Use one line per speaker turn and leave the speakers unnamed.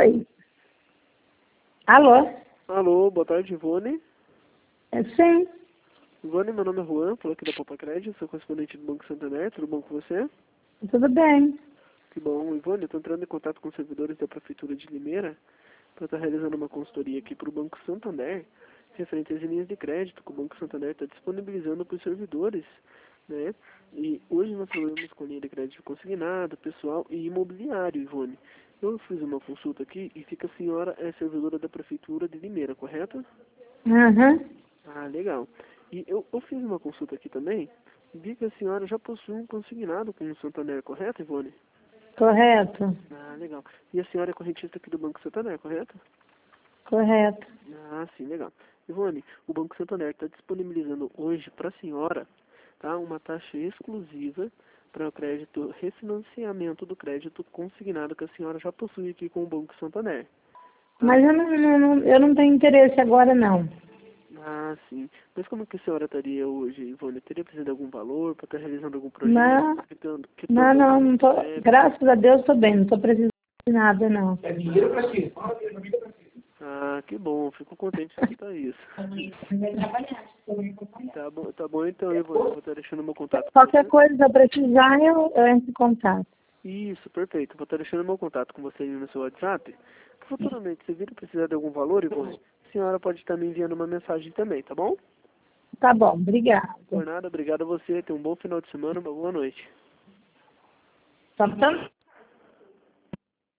Oi. Alô?
Alô, boa tarde, Ivone.
Sim,
Ivone, meu nome é Juan, falo aqui da Popa Crédito, sou correspondente do Banco Santander, tudo bom com você?
tudo bem.
Que bom, Ivone, eu estou entrando em contato com os servidores da Prefeitura de Limeira para estar realizando uma consultoria aqui para o Banco Santander, referente às linhas de crédito que o Banco Santander está disponibilizando para os servidores, né? E hoje nós trabalhamos com linha de crédito consignado, pessoal e imobiliário, Ivone. Eu fiz uma consulta aqui e fica a senhora é servidora da Prefeitura de Limeira, correto?
Uhum.
Ah, legal. E eu fiz uma consulta aqui também, e vi que a senhora já possui um consignado com o Santander, correto, Ivone?
Correto,
Ah, legal. E a senhora é correntista aqui do Banco Santander, correto?
correto.
Ah, sim, legal. Ivone, o Banco Santander está disponibilizando hoje para a senhora, tá, uma taxa exclusiva para o crédito, refinanciamento do crédito consignado que a senhora já possui aqui com o Banco Santander. Tá?
Mas eu não tenho interesse agora, não.
Ah, sim. Mas como que a senhora estaria hoje, Ivone? Teria precisado de algum valor para estar realizando algum projeto?
Não,
Quitando
não tô.
débito?
Graças a Deus estou bem, não estou precisando de nada, não.
É dinheiro pra quê?
Ah, que bom. Fico contente de escutar isso. Tá bom então, Ivone. Eu vou estar deixando meu contato com
Qualquer
você.
coisa que eu precisar, eu entro em contato.
Isso, perfeito. Vou estar deixando meu contato com você aí no seu WhatsApp. Futuramente, se vir precisar de algum valor, Ivone, a senhora pode estar me enviando uma mensagem também, tá bom?
Tá bom, obrigada.
Por nada, obrigado a você. Tenha um bom final de semana, uma boa noite.
Só tanto